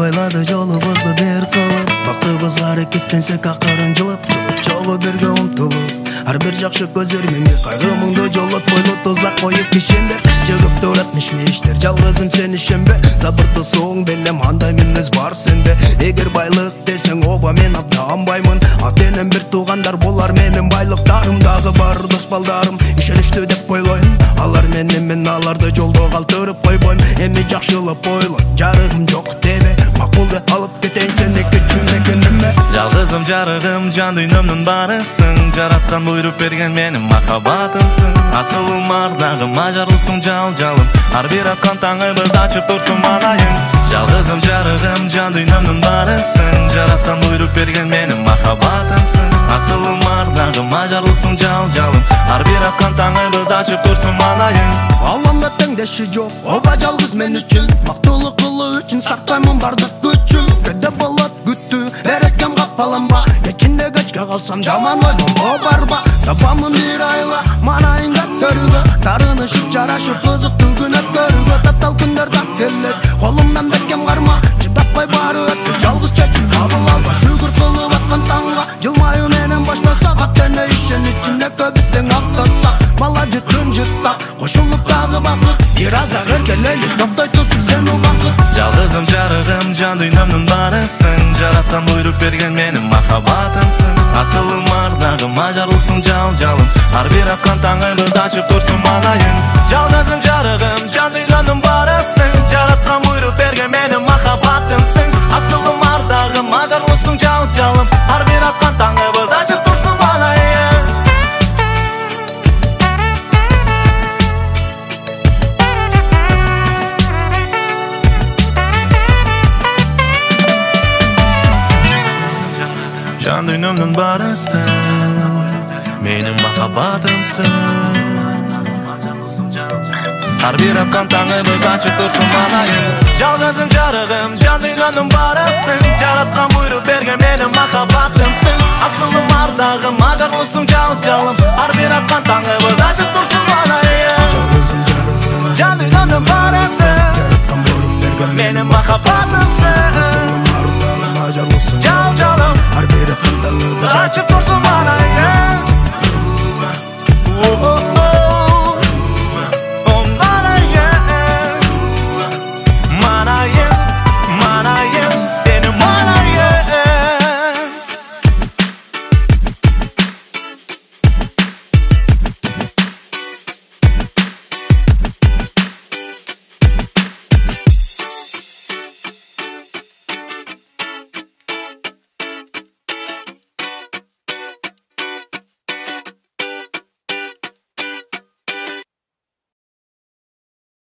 байлады жолубузду бир кылып, бактыбызга аракеттенсек акырын жылып чогуу бирге умтулуп, ар бир жакшы көздөр менге кайгы муңду жолотпойлу тузак коюп кишендер чыгып турат миш-миштер. Жалгызым сен ишенбе, сабырды соң белем андай мүнөз бар сенде. Эгер байлык десең оба мен абданбаймын, ата энем бир туугандар болар менин байлыктарым. Дагы бар дос балдарым ишеничтүү деп ойлойм, алар мен аларды жолдо калтырып койбойм. Эми жакшылап ойло, жарыгым жок дебе, макулду алып кетейин сени күчүм экениме. Жалгызым жарыгым жан дүйнөмдүн барысың, жараткан буйруп берген менин махаббатымсың. Асылым ардагым ажарлысың жал-жалым, ар бир аткан таңыбыз ачып турсун малайың. Жалгызым жарыгым жан дүйнөмдүн барысың, жараткан буйруп берген менин махаббатымсың. Асылым ардагым ажарлысың жал-жалым, ар бир аткан таңыбыз ачып турсун малайың. Алламда теңдеши жок, оба жалгыз мен үчүн, мактуулук кылуу үчүн сактаймын бардык күчүм. Көдө болот күттү, берекем капаланба, кечинде кечке калсам жаман ойлонмо барба. Табамын бир айла, манайында көрүүгө, тарынышып жарашып кызыктуу күн өткөрүүгө. Татал күндөр да келет, колумдан бекем карма, чыдап кой баары өттү, жалгыз чечим кабыл алба. Шүгүр кылып аткан таңга, жылмаюу менен баштасак, ата эне ишеничине көбүз тең актасак, бала жытын жыттап, кошулуп дагы бакыт, бир азда эркелейли токтой турчу сен убакыт. Жалгызым жарыгым жан дүйнөмдүн барысың, жараткан буйруп берген менин махаббатымсың. Асылым ардагым ажарлысың жал-жалым, ар бир аткан таңыбыз ачып турсун малайың. Жалгызым жарыгым жан дүйнөмдүн барысың, жараткан буйруп берген менин махаббатымсың. Асылым ардагым ажарлысың жал-жалым, ар бир аткан таңыбыз ачып турсун малайың. Жан дүйнөмдүн барысың, менин махаббатымсың. Ар бир аткан таңыбыз ачып турсун малайың. Жалгызым жарыгым жан дүйнөмдүн барысың, жараткан буйруп берген менин махаббатымсың. Асылым ардагым ажарлысың жал-жалым, ар бир аткан таңыбыз ачып турсун малайың. Жан дүйнөмдүн барысың, жараткан буйруп берген менин махаббатымсың.